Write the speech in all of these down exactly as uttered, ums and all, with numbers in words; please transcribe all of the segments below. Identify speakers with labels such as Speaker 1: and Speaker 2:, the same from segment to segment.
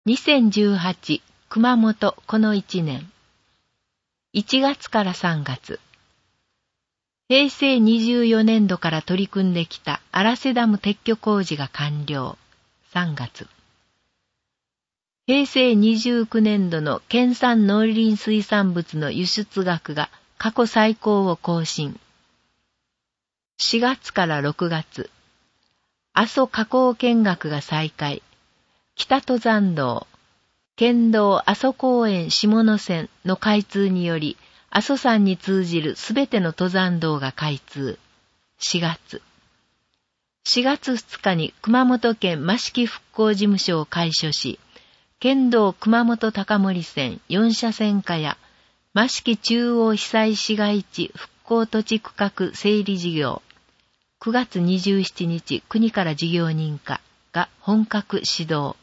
Speaker 1: にせんじゅうはち熊本このいちねん。いちがつからさんがつ。へいせいにじゅうよねんどから取り組んできた荒瀬ダム撤去工事が完了。さんがつ。へいせいにじゅうきゅうねんどの県産農林水産物の輸出額が過去最高を更新。しがつからろくがつ。阿蘇河口見学が再開。北登山道、県道阿蘇公園下野線の開通により、阿蘇山に通じるすべての登山道が開通。しがつ。しがつふつかに熊本県益城復興事務所を開所し、県道熊本高森線よんしゃせん化や、益城中央被災市街地復興土地区画整理事業、くがつにじゅうしちにち国から事業認可が本格始動。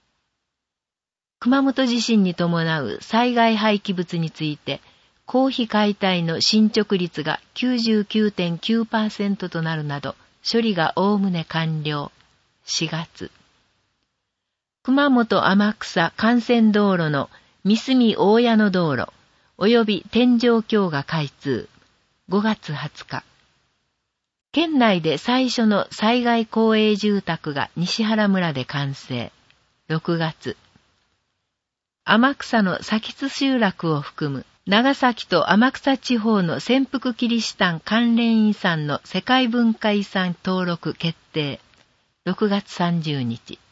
Speaker 1: 熊本地震に伴う災害廃棄物について、公費解体の進捗率が きゅうじゅうきゅうてんきゅうパーセント となるなど、処理がおおむね完了。しがつ。熊本天草幹線道路の三隅大谷の道路、及び天井橋が開通。ごがつはつか。県内で最初の災害公営住宅が西原村で完成。ろくがつ。天草の佐津集落を含む長崎と天草地方の潜伏キリシタン関連遺産の世界文化遺産登録決定。ろくがつさんじゅうにち。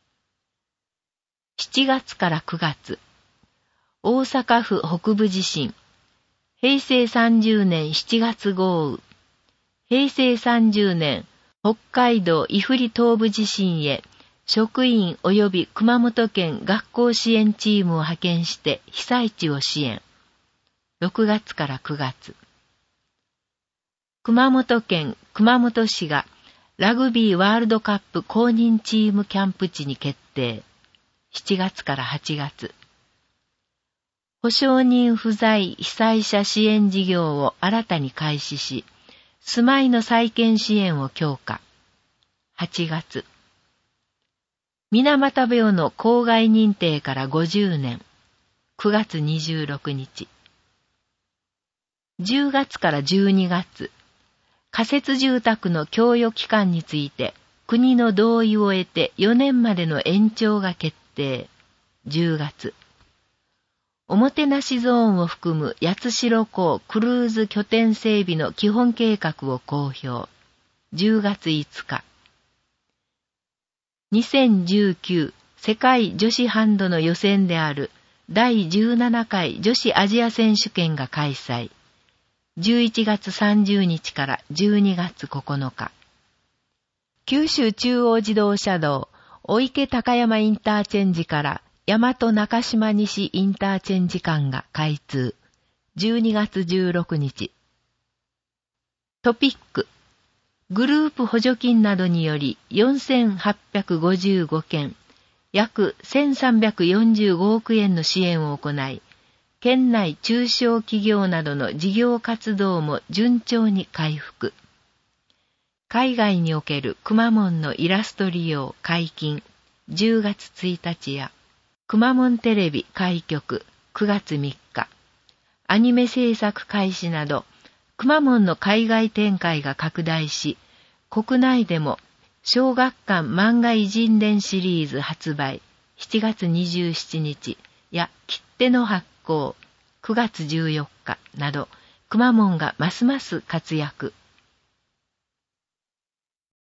Speaker 1: しちがつからくがつ。大阪府北部地震。へいせいさんじゅうねんしちがつ豪雨。へいせいさんじゅうねん北海道胆振東部地震へ職員及び熊本県学校支援チームを派遣して被災地を支援。ろくがつからくがつ。熊本県熊本市がラグビーワールドカップ公認チームキャンプ地に決定。しちがつからはちがつ。保証人不在被災者支援事業を新たに開始し、住まいの再建支援を強化。はちがつ。水俣病の公害認定からごじゅうねん。くがつにじゅうろくにち。じゅうがつからじゅうにがつ。仮設住宅の供与期間について国の同意を得てよねんまでの延長が決定。じゅうがつ。おもてなしゾーンを含む八代港クルーズ拠点整備の基本計画を公表。じゅうがついつか。にせんじゅうきゅう世界女子ハンドの予選であるだいじゅうななかい女子アジア選手権が開催。じゅういちがつさんじゅうにちからじゅうにがつここのか。九州中央自動車道御池高山インターチェンジから大和中島西インターチェンジ間が開通。じゅうにがつじゅうろくにち。トピック。グループ補助金などによりよんせんはっぴゃくごじゅうごけん、約せんさんびゃくよんじゅうごおくえんの支援を行い、県内中小企業などの事業活動も順調に回復。海外におけるくまモンのイラスト利用解禁じゅうがつついたちや、くまモンテレビ開局くがつみっか、アニメ制作開始など、くまモンの海外展開が拡大し、国内でも小学館漫画偉人伝シリーズ発売しちがつにじゅうしちにちや切手の発行くがつじゅうよっかなど、くまモンがますます活躍。